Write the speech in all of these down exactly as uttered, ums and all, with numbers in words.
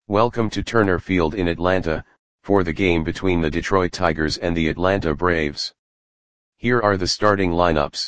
Welcome to Turner Field in Atlanta, for the game between the Detroit Tigers and the Atlanta Braves. Here are the starting lineups.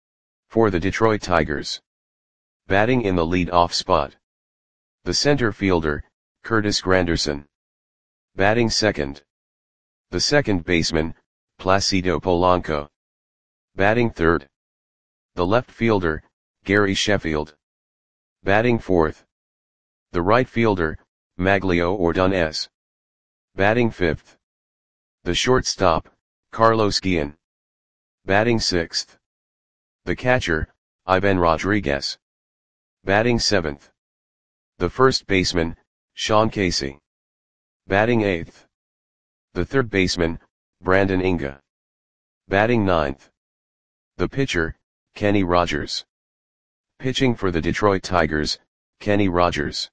For the Detroit Tigers. Batting in the lead-off spot. The center fielder, Curtis Granderson. Batting second. The second baseman, Placido Polanco. Batting third. The left fielder, Gary Sheffield. Batting fourth. The right fielder, Magglio Ordonez. Batting fifth. The shortstop, Carlos Guillen. Batting sixth. The catcher, Ivan Rodriguez. Batting seventh. The first baseman, Sean Casey. Batting eighth. The third baseman, Brandon Inge. Batting ninth. The pitcher, Kenny Rogers. Pitching for the Detroit Tigers, Kenny Rogers.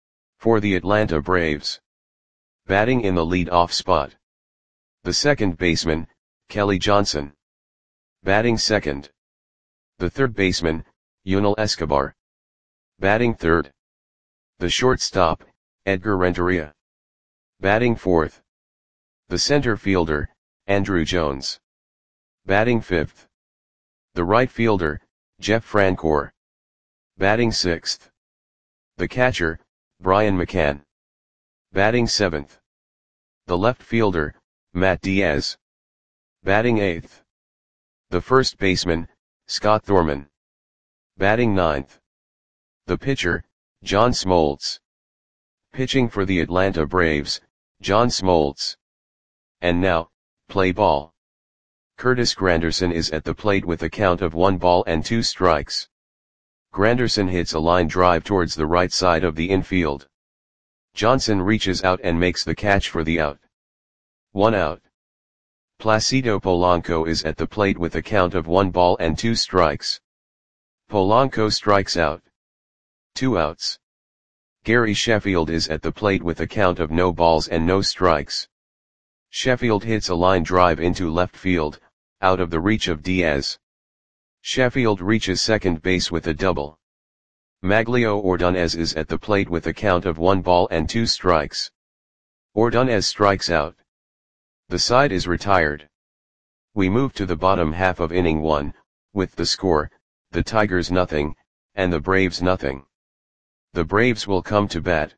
For the Atlanta Braves. Batting in the lead-off spot. The second baseman, Kelly Johnson. Batting second. The third baseman, Yunel Escobar. Batting third. The shortstop, Edgar Renteria. Batting fourth. The center fielder, Andruw Jones. Batting fifth. The right fielder, Jeff Francoeur. Batting sixth. The catcher, Brian McCann. Batting seventh. The left fielder, Matt Diaz. Batting eighth. The first baseman, Scott Thorman. Batting ninth. The pitcher, John Smoltz. Pitching for the Atlanta Braves, John Smoltz. And now, play ball. Curtis Granderson is at the plate with a count of one ball and two strikes. Granderson hits a line drive towards the right side of the infield. Johnson reaches out and makes the catch for the out. One out. Placido Polanco is at the plate with a count of one ball and two strikes. Polanco strikes out. Two outs. Gary Sheffield is at the plate with a count of no balls and no strikes. Sheffield hits a line drive into left field, out of the reach of Diaz. Sheffield reaches second base with a double. Magglio Ordonez is at the plate with a count of one ball and two strikes. Ordonez strikes out. The side is retired. We move to the bottom half of inning one, with the score, the Tigers nothing, and the Braves nothing. The Braves will come to bat.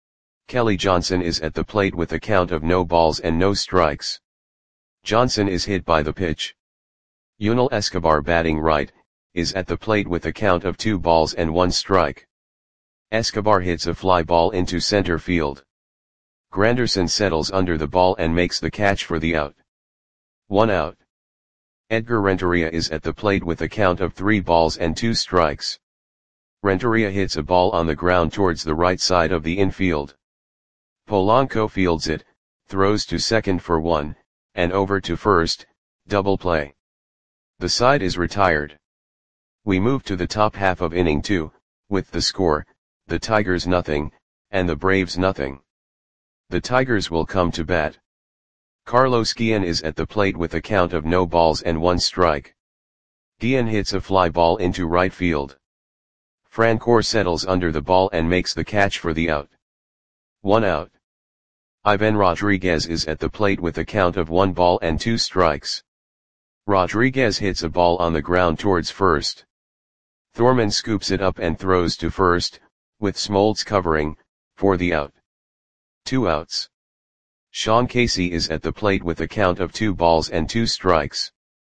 Kelly Johnson is at the plate with a count of no balls and no strikes. Johnson is hit by the pitch. Yunel Escobar, batting right, is at the plate with a count of two balls and one strike. Escobar hits a fly ball into center field. Granderson settles under the ball and makes the catch for the out. One out. Edgar Renteria is at the plate with a count of three balls and two strikes. Renteria hits a ball on the ground towards the right side of the infield. Polanco fields it, throws to second for one, and over to first, double play. The side is retired. We move to the top half of inning two, with the score, the Tigers nothing, and the Braves nothing. The Tigers will come to bat. Carlos Guillen is at the plate with a count of no balls and one strike. Guillen hits a fly ball into right field. Francoeur settles under the ball and makes the catch for the out. One out. Ivan Rodriguez is at the plate with a count of one ball and two strikes. Rodriguez hits a ball on the ground towards first. Thorman scoops it up and throws to first, with Smoltz covering, for the out. Two outs. Sean Casey is at the plate with a count of two balls and two strikes.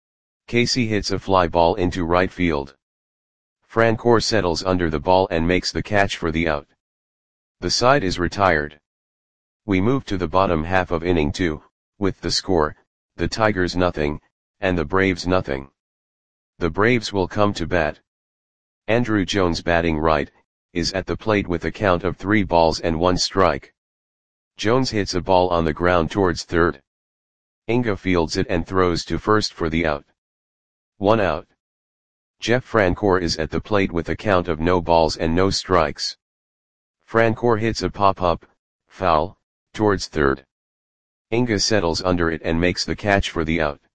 Casey hits a fly ball into right field. Francoeur settles under the ball and makes the catch for the out. The side is retired. We move to the bottom half of inning two, with the score, the Tigers nothing, and the Braves nothing. The Braves will come to bat. Andruw Jones, batting right, is at the plate with a count of three balls and one strike. Jones hits a ball on the ground towards third. Inge fields it and throws to first for the out. One out. Jeff Francoeur is at the plate with a count of no balls and no strikes. Francoeur hits a pop-up, foul, towards third. Inge settles under it and makes the catch for the out.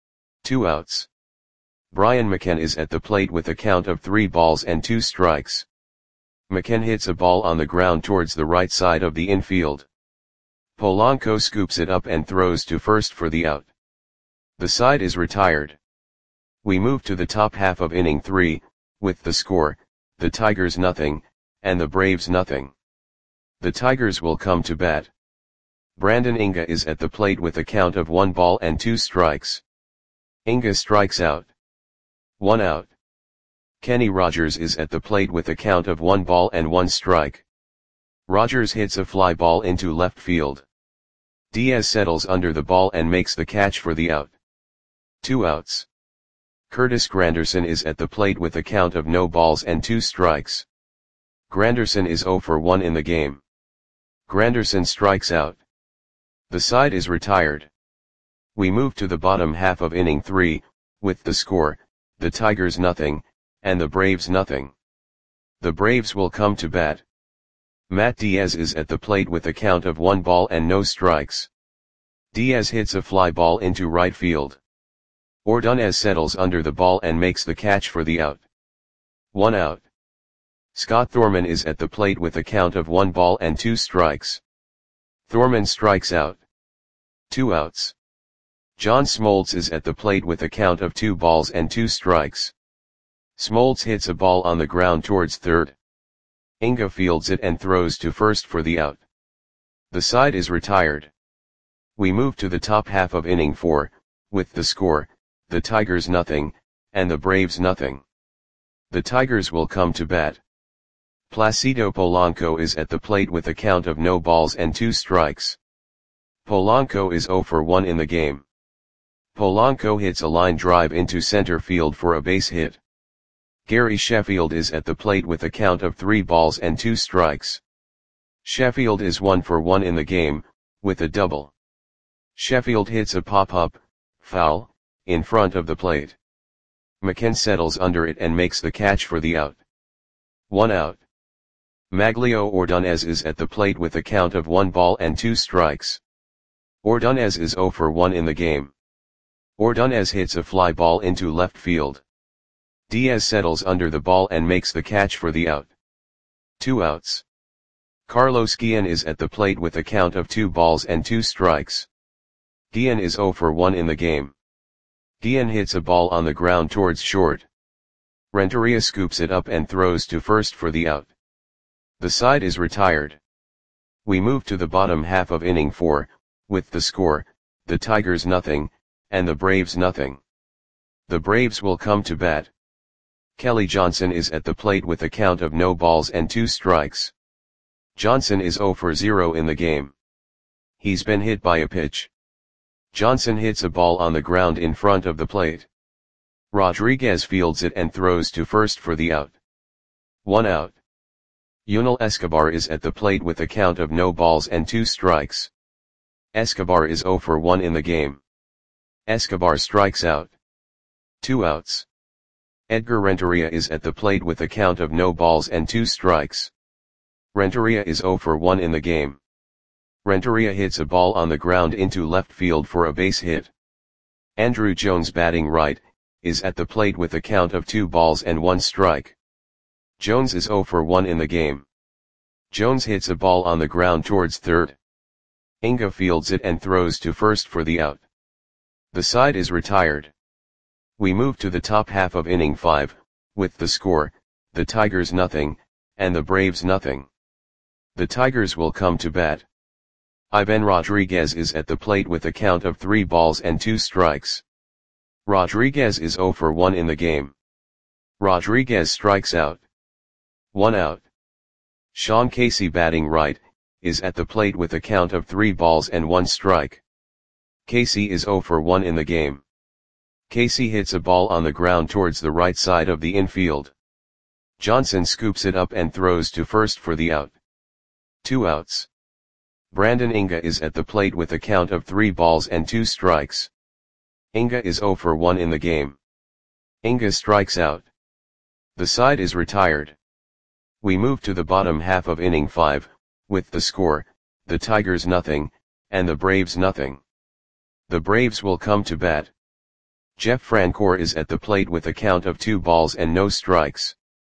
Two outs. Brian McCann is at the plate with a count of three balls and two strikes. McKen hits a ball on the ground towards the right side of the infield. Polanco scoops it up and throws to first for the out. The side is retired. We move to the top half of inning three, with the score, the Tigers nothing, and the Braves nothing. The Tigers will come to bat. Brandon Inga is at the plate with a count of one ball and two strikes. Inga strikes out. One out. Kenny Rogers is at the plate with a count of one ball and one strike. Rogers hits a fly ball into left field. Diaz settles under the ball and makes the catch for the out. Two outs. Curtis Granderson is at the plate with a count of no balls and two strikes. Granderson is zero for one in the game. Granderson strikes out. The side is retired. We move to the bottom half of inning three, with the score, the Tigers nothing, and the Braves nothing. The Braves will come to bat. Matt Diaz is at the plate with a count of one ball and no strikes. Diaz hits a fly ball into right field. Ordonez settles under the ball and makes the catch for the out. One out. Scott Thorman is at the plate with a count of one ball and two strikes. Thorman strikes out. Two outs. John Smoltz is at the plate with a count of two balls and two strikes. Smoltz hits a ball on the ground towards third. Inga fields it and throws to first for the out. The side is retired. We move to the top half of inning four, with the score, the Tigers nothing, and the Braves nothing. The Tigers will come to bat. Placido Polanco is at the plate with a count of no balls and two strikes. Polanco is zero for one in the game. Polanco hits a line drive into center field for a base hit. Gary Sheffield is at the plate with a count of three balls and two strikes. Sheffield is one for one in the game, with a double. Sheffield hits a pop-up, foul, in front of the plate. McKen settles under it and makes the catch for the out. One out. Maglio Ordonez is at the plate with a count of one ball and two strikes. Ordonez is zero for one in the game. Ordonez hits a fly ball into left field. Diaz settles under the ball and makes the catch for the out. Two outs. Carlos Guillen is at the plate with a count of two balls and two strikes. Guillen is zero for one in the game. Guillen hits a ball on the ground towards short. Renteria scoops it up and throws to first for the out. The side is retired. We move to the bottom half of inning four, with the score, the Tigers nothing, and the Braves nothing. The Braves will come to bat. Kelly Johnson is at the plate with a count of no balls and two strikes. Johnson is zero for zero in the game. He's been hit by a pitch. Johnson hits a ball on the ground in front of the plate. Rodriguez fields it and throws to first for the out. One out. Yunel Escobar is at the plate with a count of no balls and two strikes. Escobar is zero for one in the game. Escobar strikes out. Two outs. Edgar Renteria is at the plate with a count of no balls and two strikes. Renteria is zero for one in the game. Renteria hits a ball on the ground into left field for a base hit. Andrew Jones, batting right, is at the plate with a count of two balls and one strike. Jones is zero for one in the game. Jones hits a ball on the ground towards third. Inga fields it and throws to first for the out. The side is retired. We move to the top half of inning five, with the score, the Tigers nothing, and the Braves nothing. The Tigers will come to bat. Ivan Rodriguez is at the plate with a count of three balls and two strikes. Rodriguez is zero for one in the game. Rodriguez strikes out. One out. Sean Casey, batting right, is at the plate with a count of three balls and one strike. Casey is zero for one in the game. Casey hits a ball on the ground towards the right side of the infield. Johnson scoops it up and throws to first for the out. Two outs. Brandon Inga is at the plate with a count of three balls and two strikes. Inga is zero for one in the game. Inga strikes out. The side is retired. We move to the bottom half of inning five, with the score, the Tigers nothing, and the Braves nothing. The Braves will come to bat. Jeff Francoeur is at the plate with a count of two balls and no strikes.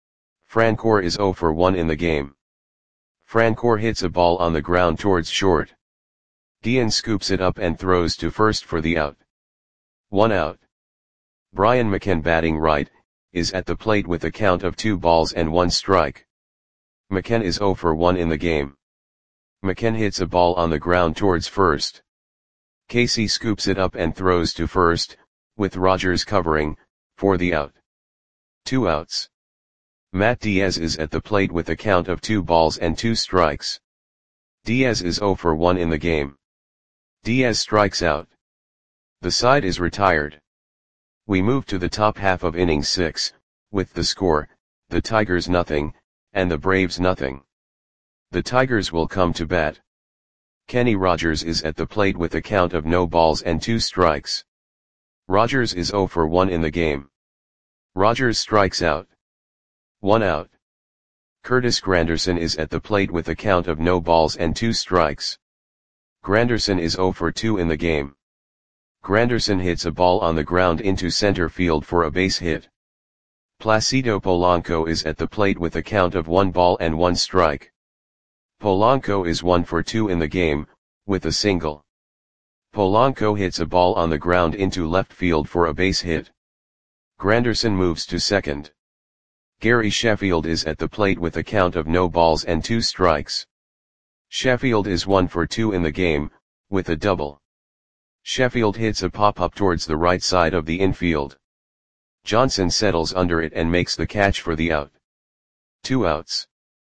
Francoeur is zero for one in the game. Francoeur hits a ball on the ground towards short. Guillen scoops it up and throws to first for the out. One out. Brian McCann, batting right, is at the plate with a count of two balls and one strike. McCann is zero for one in the game. McCann hits a ball on the ground towards first. Casey scoops it up and throws to first, with Rogers covering, for the out. Two outs. Matt Diaz is at the plate with a count of two balls and two strikes. Diaz is zero for one in the game. Diaz strikes out. The side is retired. We move to the top half of inning six, with the score, the Tigers nothing, and the Braves nothing. The Tigers will come to bat. Kenny Rogers is at the plate with a count of no balls and two strikes. Rogers is zero for one in the game. Rogers strikes out. One out. Curtis Granderson is at the plate with a count of no balls and two strikes. Granderson is zero for two in the game. Granderson hits a ball on the ground into center field for a base hit. Placido Polanco is at the plate with a count of one ball and one strike. Polanco is one for two in the game, with a single. Polanco hits a ball on the ground into left field for a base hit. Granderson moves to second. Gary Sheffield is at the plate with a count of no balls and two strikes. Sheffield is one for two in the game, with a double. Sheffield hits a pop-up towards the right side of the infield. Johnson settles under it and makes the catch for the out. Two outs.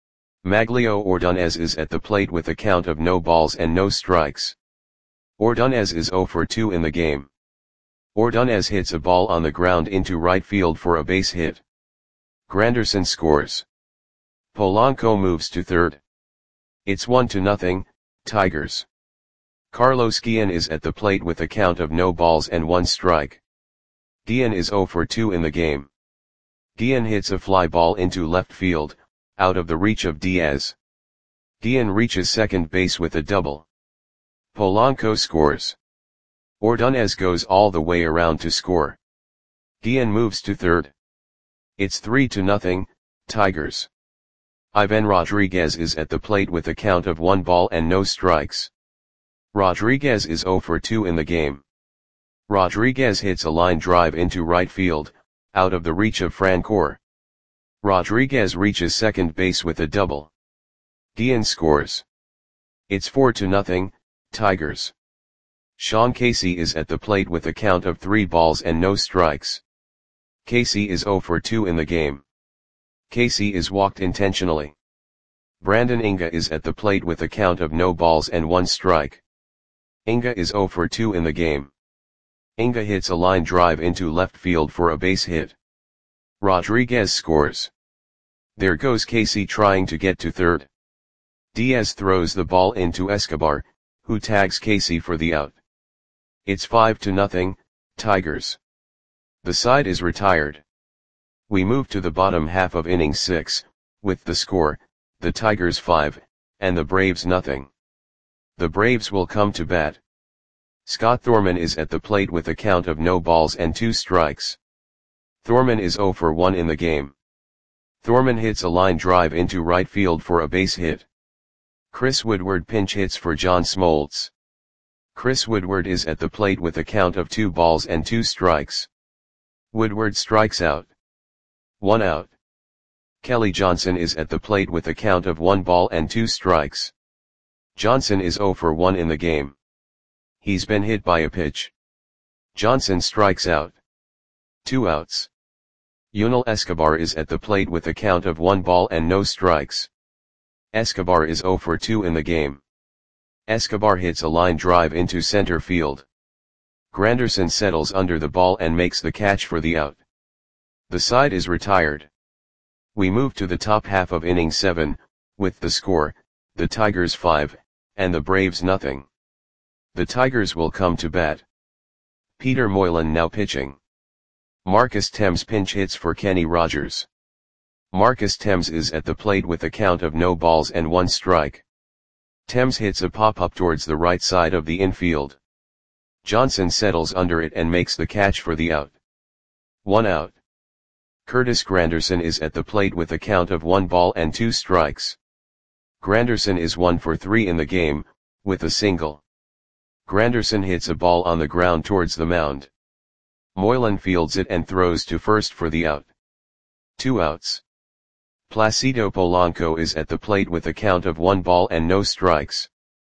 Maglio Ordonez is at the plate with a count of no balls and no strikes. Ordonez is zero for two in the game. Ordonez hits a ball on the ground into right field for a base hit. Granderson scores. Polanco moves to third. It's one to nothing, Tigers. Carlos Guillen is at the plate with a count of no balls and one strike. Guillen is zero for two in the game. Guillen hits a fly ball into left field, out of the reach of Diaz. Guillen reaches second base with a double. Polanco scores. Ordonez goes all the way around to score. Guillen moves to third. It's three to nothing, Tigers. Ivan Rodriguez is at the plate with a count of one ball and no strikes. Rodriguez is zero for two in the game. Rodriguez hits a line drive into right field, out of the reach of Francoeur. Rodriguez reaches second base with a double. Guillen scores. It's four to nothing, Tigers. Sean Casey is at the plate with a count of three balls and no strikes. Casey is zero for two in the game. Casey is walked intentionally. Brandon Inga is at the plate with a count of no balls and one strike. Inga is zero for two in the game. Inga hits a line drive into left field for a base hit. Rodriguez scores. There goes Casey trying to get to third. Diaz throws the ball into Escobar, who tags Casey for the out. It's five to nothing, Tigers. The side is retired. We move to the bottom half of inning six, with the score, the Tigers five, and the Braves nothing. The Braves will come to bat. Scott Thorman is at the plate with a count of no balls and two strikes. Thorman is zero for one in the game. Thorman hits a line drive into right field for a base hit. Chris Woodward pinch hits for John Smoltz. Chris Woodward is at the plate with a count of two balls and two strikes. Woodward strikes out. One out. Kelly Johnson is at the plate with a count of one ball and two strikes. Johnson is zero for one in the game. He's been hit by a pitch. Johnson strikes out. Two outs. Yunel Escobar is at the plate with a count of one ball and no strikes. Escobar is zero for two in the game. Escobar hits a line drive into center field. Granderson settles under the ball and makes the catch for the out. The side is retired. We move to the top half of inning seven, with the score, the Tigers five, and the Braves nothing. The Tigers will come to bat. Peter Moylan now pitching. Marcus Thames pinch hits for Kenny Rogers. Marcus Thames is at the plate with a count of no balls and one strike. Thames hits a pop-up towards the right side of the infield. Johnson settles under it and makes the catch for the out. One out. Curtis Granderson is at the plate with a count of one ball and two strikes. Granderson is one for three in the game, with a single. Granderson hits a ball on the ground towards the mound. Moylan fields it and throws to first for the out. Two outs. Placido Polanco is at the plate with a count of one ball and no strikes.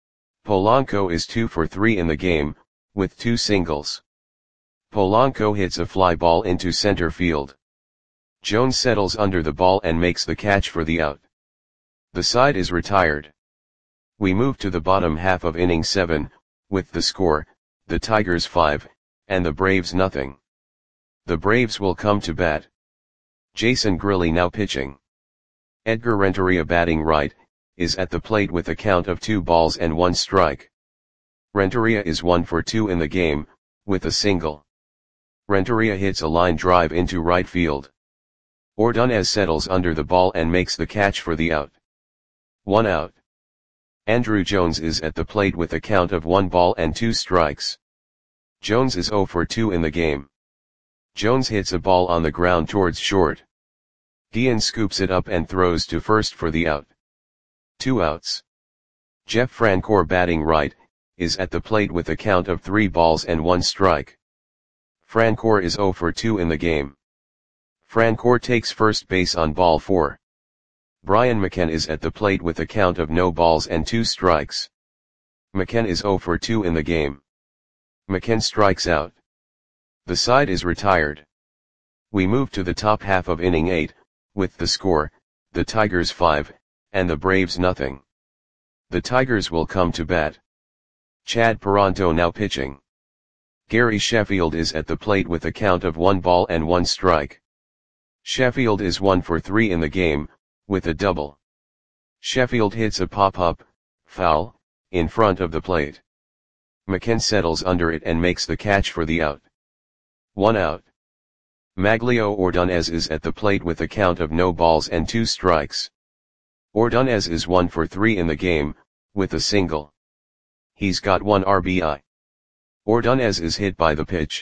Polanco is two for three in the game, with two singles. Polanco hits a fly ball into center field. Jones settles under the ball and makes the catch for the out. The side is retired. We move to the bottom half of inning seven, with the score, the Tigers five, and the Braves nothing. The Braves will come to bat. Jason Grilli now pitching. Edgar Renteria batting right, is at the plate with a count of two balls and one strike. Renteria is one for two in the game, with a single. Renteria hits a line drive into right field. Ordonez settles under the ball and makes the catch for the out. One out. Andruw Jones is at the plate with a count of one ball and two strikes. Jones is zero for two in the game. Jones hits a ball on the ground towards short. Guillen scoops it up and throws to first for the out. Two outs. Jeff Francoeur batting right, is at the plate with a count of three balls and one strike. Francoeur is zero for two in the game. Francoeur takes first base on ball four. Brian McCann is at the plate with a count of no balls and two strikes. McCann is zero for two in the game. McCann strikes out. The side is retired. We move to the top half of inning eight, with the score, the Tigers five, and the Braves nothing. The Tigers will come to bat. Chad Paronto now pitching. Gary Sheffield is at the plate with a count of one ball and one strike. Sheffield is one for three in the game, with a double. Sheffield hits a pop-up, foul, in front of the plate. McCann settles under it and makes the catch for the out. One out. Maglio Ordonez is at the plate with a count of no balls and two strikes. Ordonez is one for three in the game, with a single. He's got one R B I. Ordonez is hit by the pitch.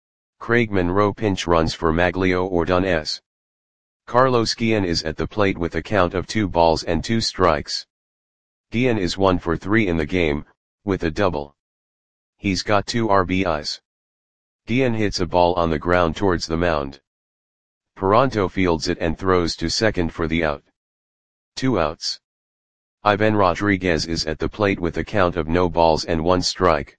Craig Monroe pinch runs for Maglio Ordonez. Carlos Guillen is at the plate with a count of two balls and two strikes. Guillen is one for three in the game, with a double. He's got two R B Is. Guillen hits a ball on the ground towards the mound. Paronto fields it and throws to second for the out. Two outs. Ivan Rodriguez is at the plate with a count of no balls and one strike.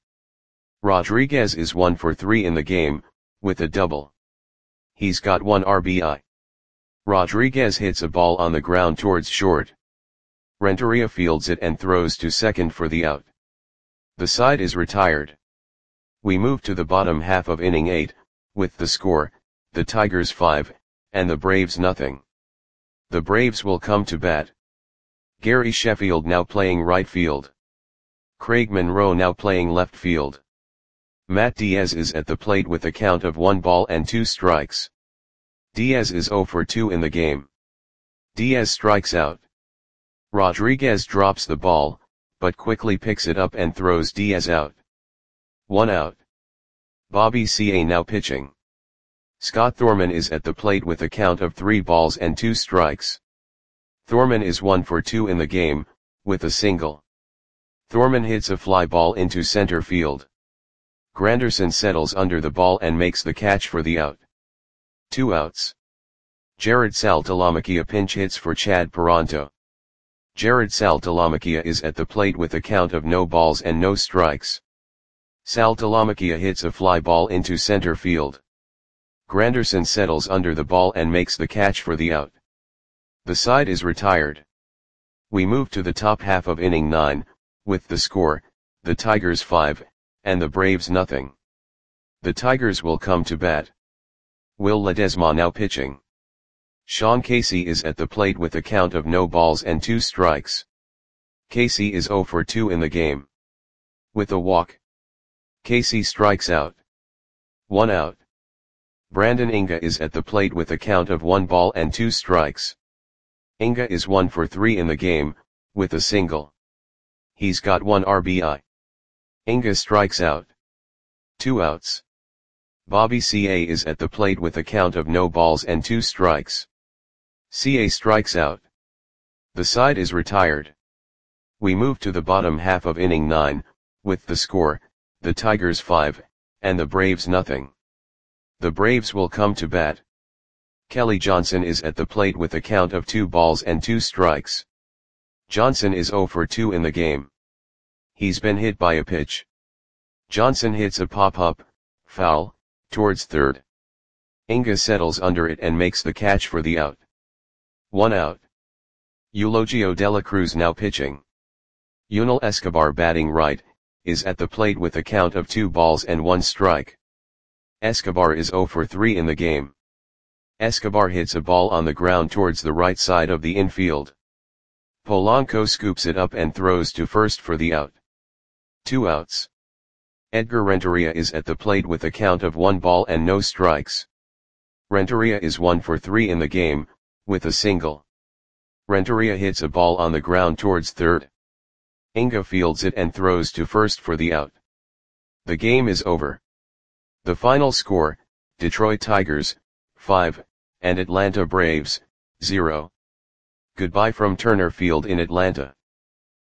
Rodriguez is one for three in the game, with a double. He's got one R B I. Rodriguez hits a ball on the ground towards short. Renteria fields it and throws to second for the out. The side is retired. We move to the bottom half of inning eight, with the score, the Tigers five, and the Braves nothing. The Braves will come to bat. Gary Sheffield now playing right field. Craig Monroe now playing left field. Matt Diaz is at the plate with a count of one ball and two strikes. Diaz is zero for two in the game. Diaz strikes out. Rodriguez drops the ball, but quickly picks it up and throws Diaz out. One out. Bobby C A now pitching. Scott Thorman is at the plate with a count of three balls and two strikes. Thorman is one for two in the game, with a single. Thorman hits a fly ball into center field. Granderson settles under the ball and makes the catch for the out. Two outs. Jared Saltalamacchia pinch hits for Chad Paronto. Jared Saltalamacchia is at the plate with a count of no balls and no strikes. Saltalamacchia hits a fly ball into center field. Granderson settles under the ball and makes the catch for the out. The side is retired. We move to the top half of inning nine, with the score, the Tigers five, and the Braves nothing. The Tigers will come to bat. Will Ledesma now pitching. Sean Casey is at the plate with a count of no balls and two strikes. Casey is zero for two in the game. With a walk. Casey strikes out. One out. Brandon Inga is at the plate with a count of one ball and two strikes. Inga is one for three in the game, with a single. He's got one R B I. Inga strikes out. Two outs. Bobby C A is at the plate with a count of no balls and two strikes. C A strikes out. The side is retired. We move to the bottom half of inning nine, with the score, the Tigers five, and the Braves nothing. The Braves will come to bat. Kelly Johnson is at the plate with a count of two balls and two strikes. Johnson is zero for two in the game. He's been hit by a pitch. Johnson hits a pop-up, foul, towards third. Inga settles under it and makes the catch for the out. One out. Eulogio de la Cruz now pitching. Yunel Escobar batting right, is at the plate with a count of two balls and one strike. Escobar is zero for three in the game. Escobar hits a ball on the ground towards the right side of the infield. Polanco scoops it up and throws to first for the out. Two outs. Edgar Renteria is at the plate with a count of one ball and no strikes. Renteria is one for three in the game, with a single. Renteria hits a ball on the ground towards third. Inga fields it and throws to first for the out. The game is over. The final score, Detroit Tigers, five, and Atlanta Braves, zero. Goodbye from Turner Field in Atlanta.